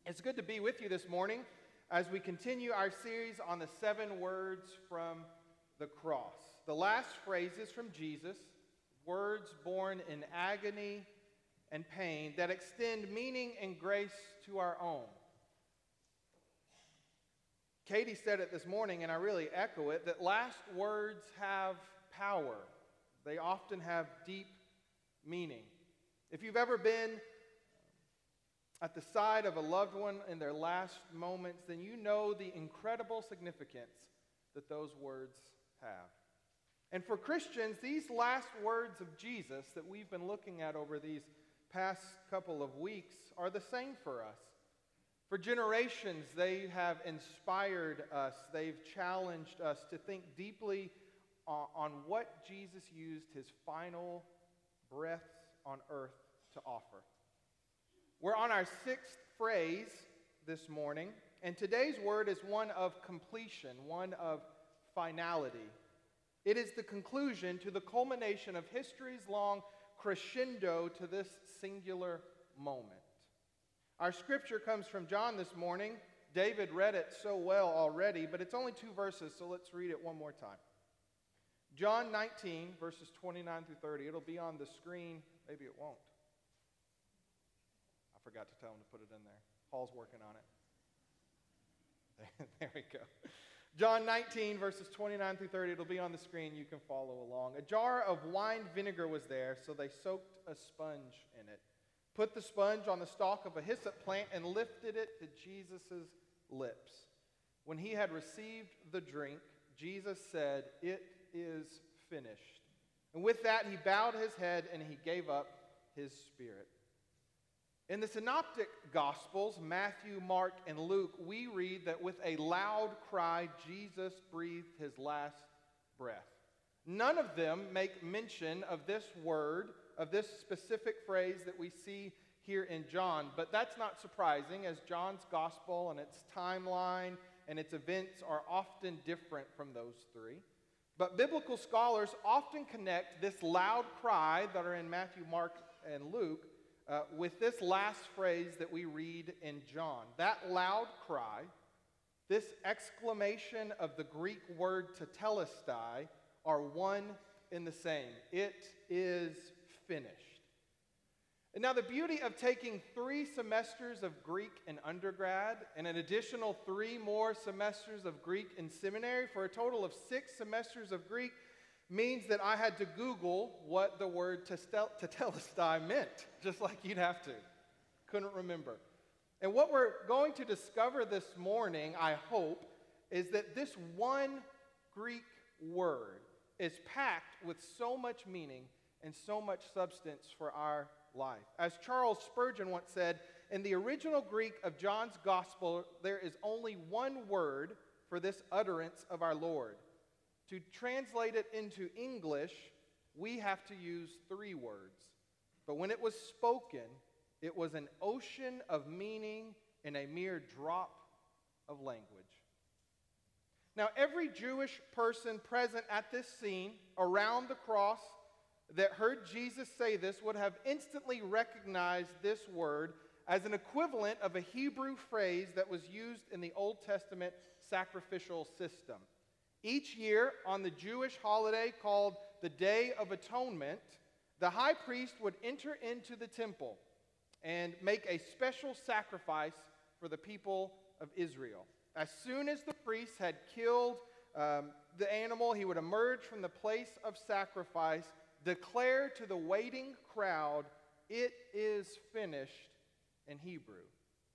It's good to be with you this morning as we continue our series on the 7 words from the cross. The last phrases from Jesus, words born in agony and pain that extend meaning and grace to our own. Katie said it this morning, and I really echo it, that last words have power. They often have deep meaning. If you've ever been at the side of a loved one in their last moments, then you know the incredible significance that those words have. And for Christians, these last words of Jesus that we've been looking at over these past couple of weeks are the same for us. For generations, they have inspired us. They've challenged us to think deeply on what Jesus used his final breaths on earth to offer. We're on our 6th phrase this morning, and today's word is one of completion, one of finality. It is the conclusion to the culmination of history's long crescendo to this singular moment. Our scripture comes from John this morning. David read it so well already, but it's only 2 verses, so let's read it one more time. John 19, verses 29 through 30. It'll be on the screen. Maybe it won't. I forgot to tell him to put it in there. Paul's working on it. There we go. John 19, verses 29 through 30. It'll be on the screen. You can follow along. A jar of wine vinegar was there, so they soaked a sponge in it, put the sponge on the stalk of a hyssop plant, and lifted it to Jesus' lips. When he had received the drink, Jesus said, "It is finished." And with that, he bowed his head and he gave up his spirit. In the Synoptic Gospels, Matthew, Mark, and Luke, we read that with a loud cry, Jesus breathed his last breath. None of them make mention of this word, of this specific phrase that we see here in John, but that's not surprising, as John's Gospel and its timeline and its events are often different from those 3. But biblical scholars often connect this loud cry that are in Matthew, Mark, and Luke with this last phrase that we read in John. That loud cry, this exclamation of the Greek word tetelestai, are one and the same. It is finished. And now the beauty of taking 3 semesters of Greek in undergrad and an additional 3 more semesters of Greek in seminary for a total of 6 semesters of Greek means that I had to Google what the word tetelestai meant, just like you'd have to. Couldn't remember. And what we're going to discover this morning, I hope, is that this one Greek word is packed with so much meaning and so much substance for our life. As Charles Spurgeon once said, in the original Greek of John's Gospel, there is only one word for this utterance of our Lord. To translate it into English, we have to use 3 words. But when it was spoken, it was an ocean of meaning in a mere drop of language. Now, every Jewish person present at this scene around the cross that heard Jesus say this would have instantly recognized this word as an equivalent of a Hebrew phrase that was used in the Old Testament sacrificial system. Each year, on the Jewish holiday called the Day of Atonement, the high priest would enter into the temple and make a special sacrifice for the people of Israel. As soon as the priest had killed the animal, he would emerge from the place of sacrifice, declare to the waiting crowd, "It is finished," in Hebrew.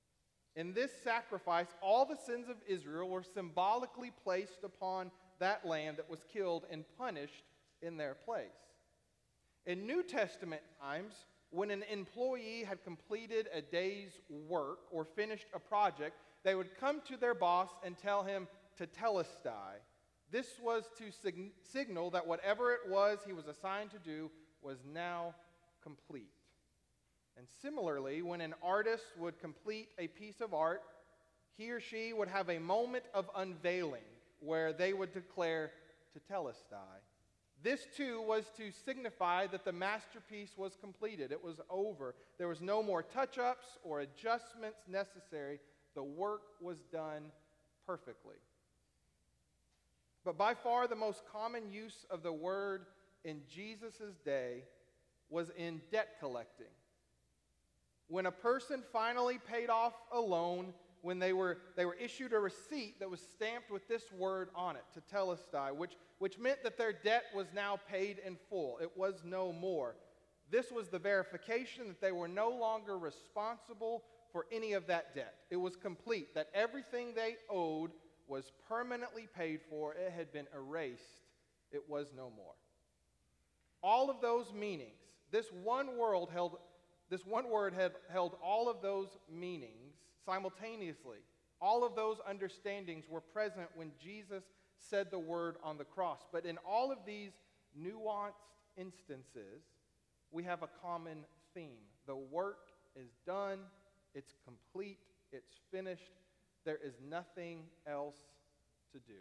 In this sacrifice, all the sins of Israel were symbolically placed upon that lamb that was killed and punished in their place. In New Testament times, when an employee had completed a day's work or finished a project, they would come to their boss and tell him tetelestai. This was to signal that whatever it was he was assigned to do was now complete. And similarly, when an artist would complete a piece of art, he or she would have a moment of unveiling where they would declare tetelestai. This too was to signify that the masterpiece was completed. It was over. There was no more touch-ups or adjustments necessary. The work was done perfectly. But by far the most common use of the word in Jesus' day was in debt collecting. When a person finally paid off a loan, when they were issued a receipt that was stamped with this word on it, tetelestai, which meant that their debt was now paid in full. It was no more. This was the verification that they were no longer responsible for any of that debt. It was complete, that everything they owed was permanently paid for. It had been erased. It was no more. All of those meanings, this one word had held all of those meanings simultaneously. All of those understandings were present when Jesus said the word on the cross. But in all of these nuanced instances, we have a common theme. The work is done, it's complete, it's finished. There is nothing else to do.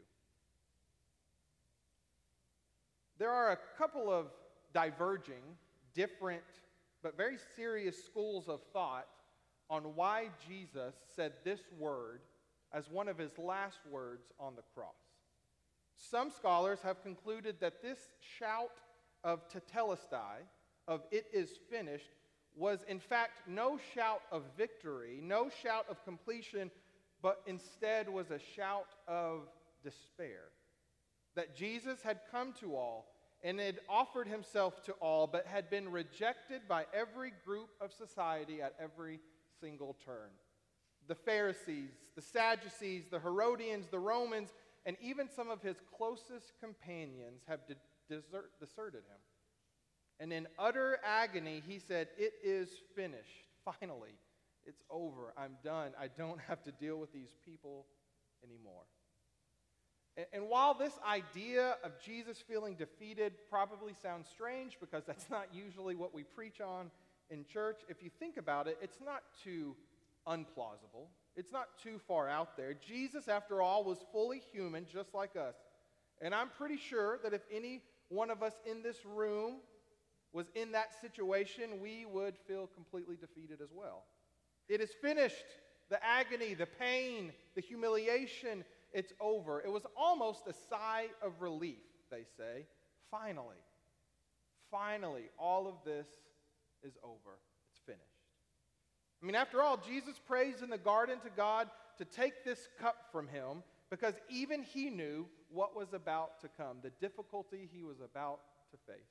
There are a couple of diverging, different, but very serious schools of thought on why Jesus said this word as one of his last words on the cross. Some scholars have concluded that this shout of tetelestai, of "it is finished," was in fact no shout of victory, no shout of completion, but instead was a shout of despair. That Jesus had come to all and had offered himself to all, but had been rejected by every group of society at every single turn. The Pharisees, the Sadducees, the Herodians, the Romans, and even some of his closest companions have deserted him. And in utter agony, he said, "It is finished. Finally, it's over. I'm done. I don't have to deal with these people anymore." And while this idea of Jesus feeling defeated probably sounds strange, because that's not usually what we preach on in church, if you think about it, it's not too unplausible. It's not too far out there. Jesus, after all, was fully human, just like us. And I'm pretty sure that if any one of us in this room was in that situation, we would feel completely defeated as well. It is finished. The agony, the pain, the humiliation, it's over. It was almost a sigh of relief, they say. Finally, all of this is over. It's finished. I mean, after all, Jesus prays in the garden to God to take this cup from him, because even he knew what was about to come, the difficulty he was about to face.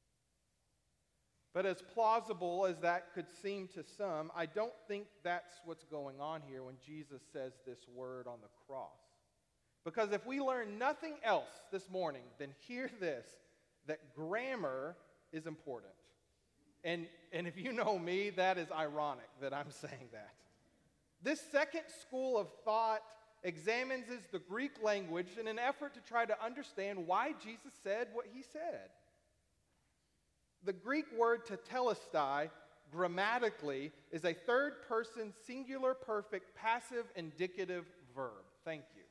But as plausible as that could seem to some, I don't think that's what's going on here when Jesus says this word on the cross. Because if we learn nothing else this morning, then hear this, that grammar is important. And if you know me, that is ironic that I'm saying that. This second school of thought examines the Greek language in an effort to try to understand why Jesus said what he said. The Greek word tetelestai, grammatically, is a third-person singular perfect passive indicative verb. Thank you.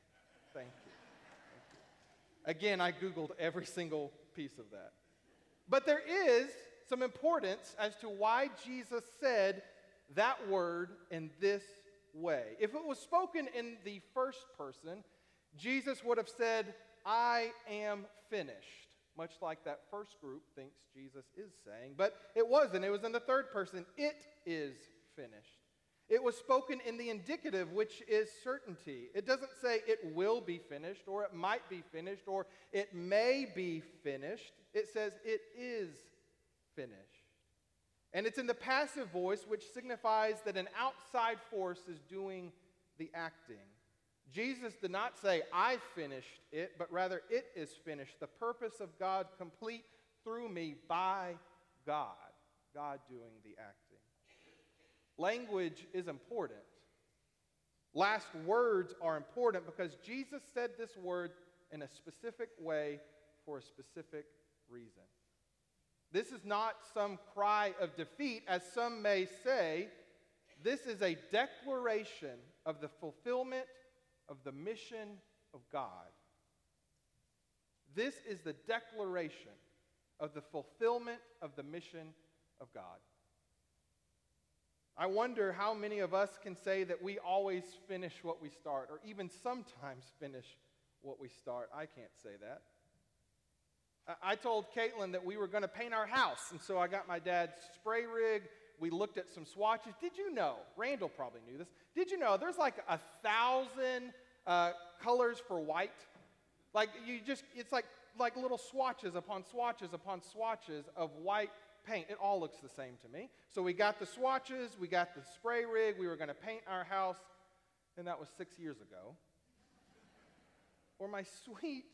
Again, I Googled every single piece of that. But there is some importance as to why Jesus said that word in this way. If it was spoken in the first person, Jesus would have said, "I am finished," much like that first group thinks Jesus is saying. But it wasn't. It was in the third person. "It is finished." It was spoken in the indicative, which is certainty. It doesn't say it will be finished, or it might be finished, or it may be finished. It says it is finished. And it's in the passive voice, which signifies that an outside force is doing the acting. Jesus did not say, "I finished it," but rather, "It is finished." The purpose of God complete through me by God. God doing the acting. Language is important. Last words are important because Jesus said this word in a specific way for a specific reason. This is not some cry of defeat, as some may say. This is a declaration of the fulfillment of the mission of God. This is the declaration of the fulfillment of the mission of God. I wonder how many of us can say that we always finish what we start, or even sometimes finish what we start. I can't say that. I told Caitlin that we were going to paint our house, and so I got my dad's spray rig. We looked at some swatches. Did you know, Randall probably knew this, did you know there's like 1,000 colors for white? Like it's like little swatches upon swatches upon swatches of white paint. It all looks the same to me. So we got the swatches, we got the spray rig, we were going to paint our house, and that was 6 years ago. Or my sweet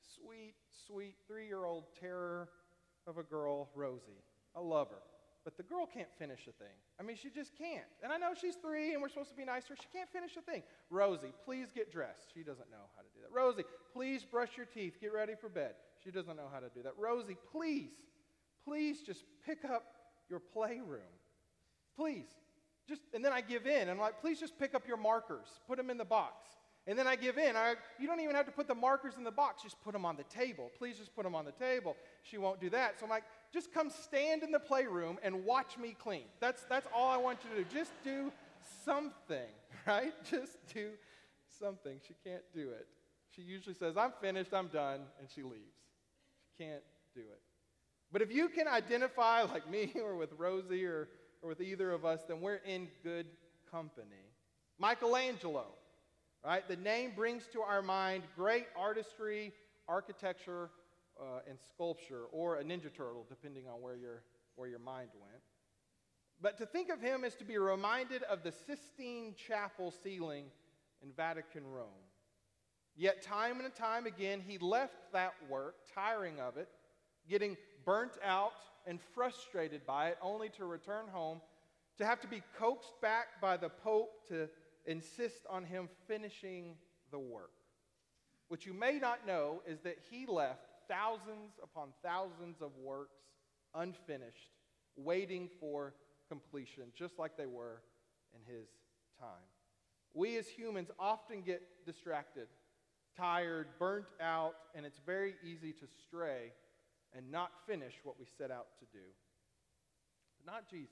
3-year-old terror of a girl, Rosie. I love her. But the girl can't finish a thing. I mean, she just can't. And I know she's 3 and we're supposed to be nice to her. She can't finish a thing. Rosie, please get dressed. She doesn't know how to do that. Rosie, please brush your teeth. Get ready for bed. She doesn't know how to do that. Rosie, please just pick up your playroom. Please. And then I give in. I'm like, please just pick up your markers. Put them in the box. And then I give in. You don't even have to put the markers in the box. Just put them on the table. Please just put them on the table. She won't do that. So I'm like, just come stand in the playroom and watch me clean. That's all I want you to do. Just do something, right? Just do something. She can't do it. She usually says, I'm finished, I'm done, and she leaves. She can't do it. But if you can identify like me or with Rosie or with either of us, then we're in good company. Michelangelo. Right? The name brings to our mind great artistry, architecture, and sculpture, or a Ninja Turtle, depending on where your mind went. But to think of him is to be reminded of the Sistine Chapel ceiling in Vatican, Rome. Yet time and time again, he left that work, tiring of it, getting burnt out and frustrated by it, only to return home, to have to be coaxed back by the Pope to insist on him finishing the work. What you may not know is that he left thousands upon thousands of works unfinished, waiting for completion, just like they were in his time. We as humans often get distracted, tired, burnt out, and it's very easy to stray and not finish what we set out to do. But not Jesus.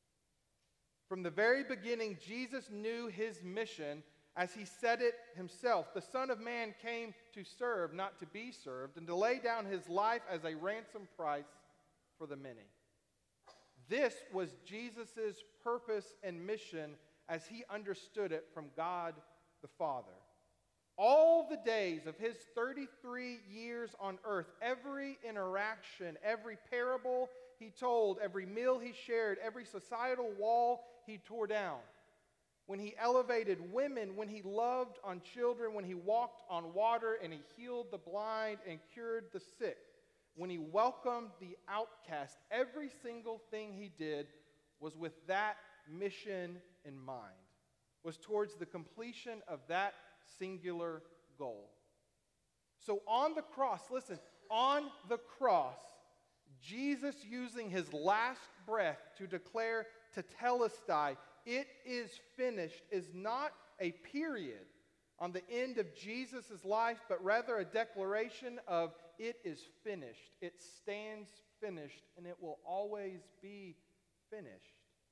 From the very beginning, Jesus knew his mission as he said it himself. The Son of Man came to serve, not to be served, and to lay down his life as a ransom price for the many. This was Jesus' purpose and mission as he understood it from God the Father. All the days of his 33 years on earth, every interaction, every parable he told, every meal he shared, every societal wall he tore down, when he elevated women, when he loved on children, when he walked on water and he healed the blind and cured the sick, when he welcomed the outcast, every single thing he did was with that mission in mind, was towards the completion of that singular goal. So on the cross, listen, on the cross, Jesus using his last breath to declare tetelestai, it is finished, is not a period on the end of Jesus' life, but rather a declaration of it is finished. It stands finished, and it will always be finished.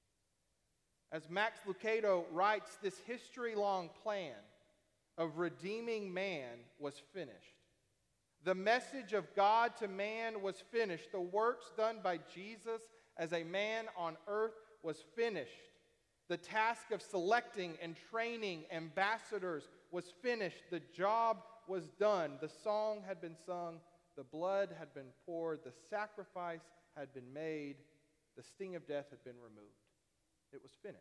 As Max Lucado writes, this history-long plan of redeeming man was finished. The message of God to man was finished. The works done by Jesus as a man on earth was finished. The task of selecting and training ambassadors was finished. The job was done. The song had been sung. The blood had been poured. The sacrifice had been made. The sting of death had been removed. It was finished.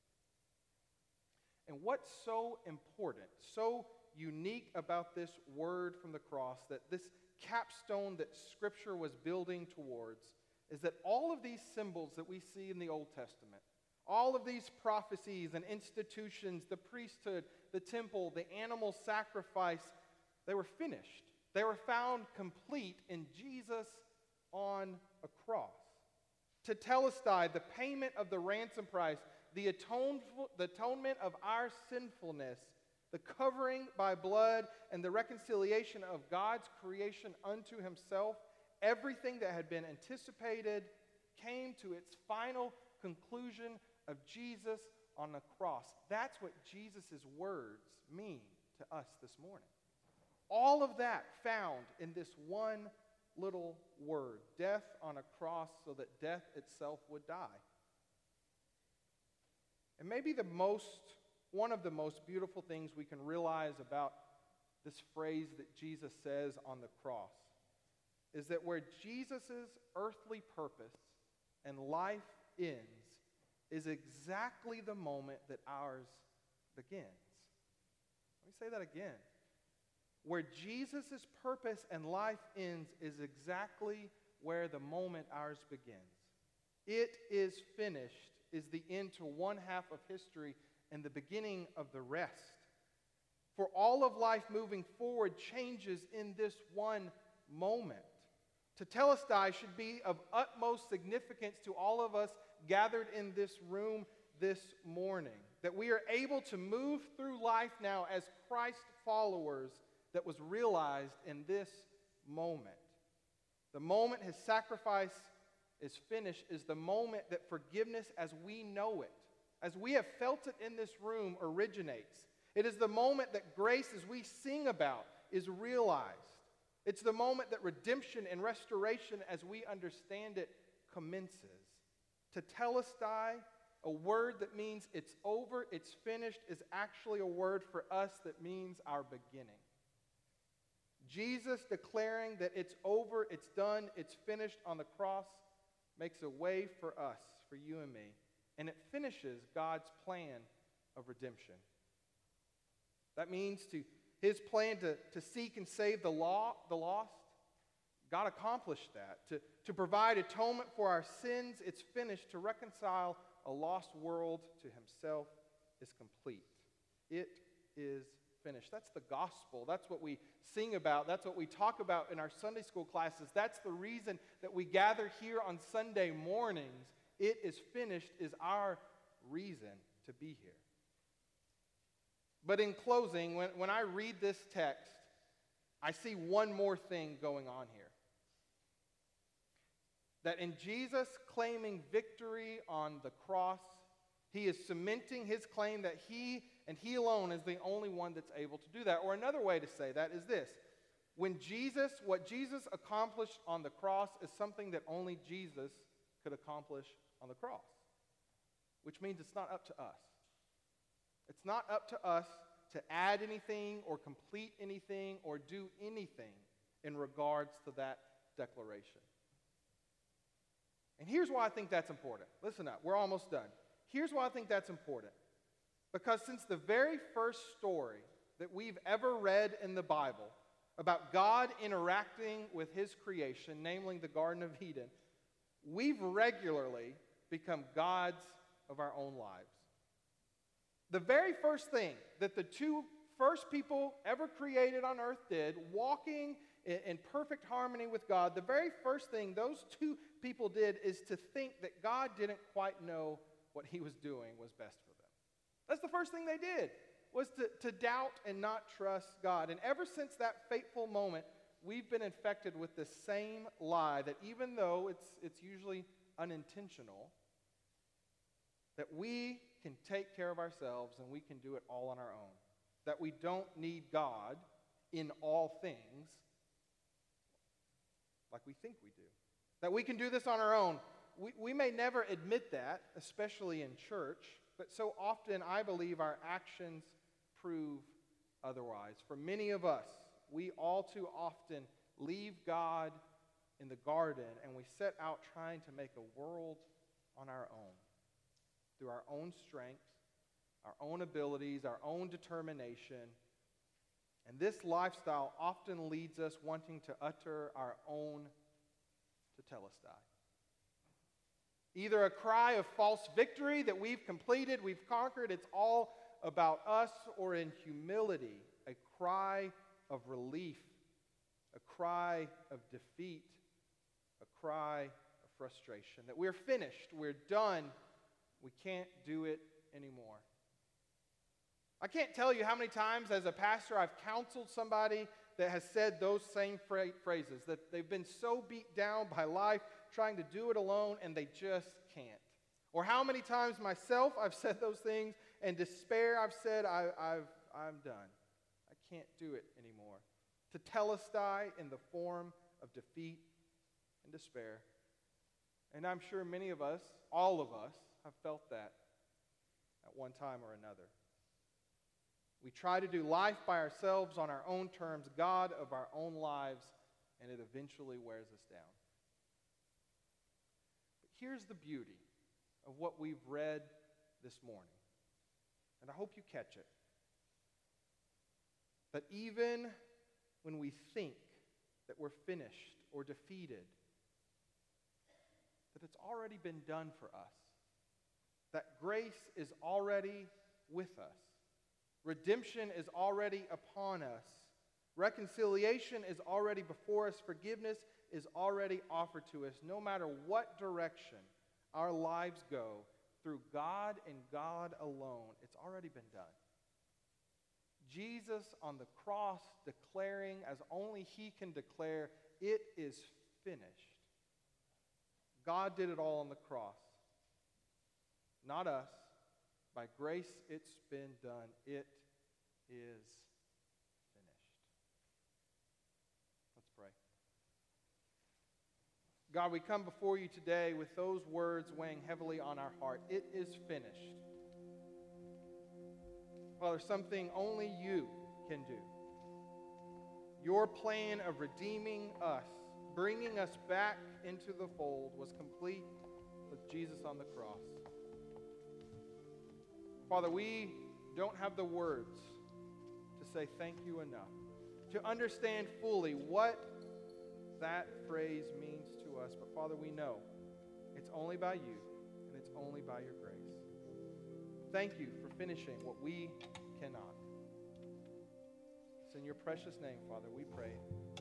And what's so important, so unique about this word from the cross, that this capstone that Scripture was building towards, is that all of these symbols that we see in the Old Testament, all of these prophecies and institutions, the priesthood, the temple, the animal sacrifice, they were finished. They were found complete in Jesus on a cross. Tetelestai, the payment of the ransom price, the atonement of our sinfulness, the covering by blood, and the reconciliation of God's creation unto himself, everything that had been anticipated came to its final conclusion of Jesus on the cross. That's what Jesus' words mean to us this morning. All of that found in this one little word, death on a cross so that death itself would die. And maybe one of the most beautiful things we can realize about this phrase that Jesus says on the cross is that where Jesus' earthly purpose and life ends is exactly the moment that ours begins. Let me say that again. Where Jesus' purpose and life ends is exactly where the moment ours begins. It is finished is the end to one half of history and the beginning of the rest. For all of life moving forward changes in this one moment. Tetelestai should be of utmost significance to all of us gathered in this room this morning. That we are able to move through life now as Christ followers that was realized in this moment. The moment his sacrifice is finished is the moment that forgiveness as we know it, as we have felt it in this room, originates. It is the moment that grace, as we sing about, is realized. It's the moment that redemption and restoration, as we understand it, commences. Tetelestai, a word that means it's over, it's finished, is actually a word for us that means our beginning. Jesus declaring that it's over, it's done, it's finished on the cross makes a way for us, for you and me, and it finishes God's plan of redemption. That means his plan to seek and save the lost, God accomplished that. To provide atonement for our sins, it's finished. To reconcile a lost world to himself is complete. It is finished. That's the gospel. That's what we sing about. That's what we talk about in our Sunday school classes. That's the reason that we gather here on Sunday mornings. It is finished is our reason to be here. But in closing, when I read this text, I see one more thing going on here. That in Jesus claiming victory on the cross, he is cementing his claim that he and he alone is the only one that's able to do that. Or another way to say that is this. What Jesus accomplished on the cross is something that only Jesus could accomplish on the cross. Which means it's not up to us. It's not up to us to add anything or complete anything or do anything in regards to that declaration. And here's why I think that's important. Listen up, we're almost done. Here's why I think that's important. Because since the very first story that we've ever read in the Bible about God interacting with his creation, namely the Garden of Eden, we've regularly become gods of our own lives. The very first thing that the two first people ever created on earth did, walking in perfect harmony with God, the very first thing those two people did is to think that God didn't quite know what he was doing was best for them. That's the first thing they did, was to doubt and not trust God. And ever since that fateful moment, we've been infected with the same lie that even though it's usually unintentional, that we can take care of ourselves and we can do it all on our own. That we don't need God in all things like we think we do. That we can do this on our own. We may never admit that, especially in church, but so often I believe our actions prove otherwise. For many of us, we all too often leave God in the garden and we set out trying to make a world on our own. Through our own strength, our own abilities, our own determination. And this lifestyle often leads us wanting to utter our own tetelestai. Either a cry of false victory that we've completed, we've conquered, it's all about us, or in humility, a cry of relief, a cry of defeat, a cry of frustration. That we're finished, we're done, we can't do it anymore. I can't tell you how many times as a pastor I've counseled somebody that has said those same phrases, that they've been so beat down by life trying to do it alone and they just can't. Or how many times myself I've said those things, and despair I've said, I'm done. I can't do it anymore. Tetelestai in the form of defeat and despair. And I'm sure many of us, all of us, have felt that at one time or another. We try to do life by ourselves on our own terms, God of our own lives, and it eventually wears us down. But here's the beauty of what we've read this morning, and I hope you catch it. That even when we think that we're finished or defeated, that it's already been done for us. That grace is already with us. Redemption is already upon us. Reconciliation is already before us. Forgiveness is already offered to us. No matter what direction our lives go, through God and God alone, it's already been done. Jesus on the cross declaring, as only He can declare, it is finished. God did it all on the cross. Not us. By grace, it's been done. It is finished. Let's pray. God, we come before you today with those words weighing heavily on our heart. It is finished. Father, something only you can do. Your plan of redeeming us, bringing us back into the fold, was complete with Jesus on the cross. Father, we don't have the words to say thank you enough, to understand fully what that phrase means to us. But Father, we know it's only by you and it's only by your grace. Thank you for finishing what we cannot. It's in your precious name, Father, we pray.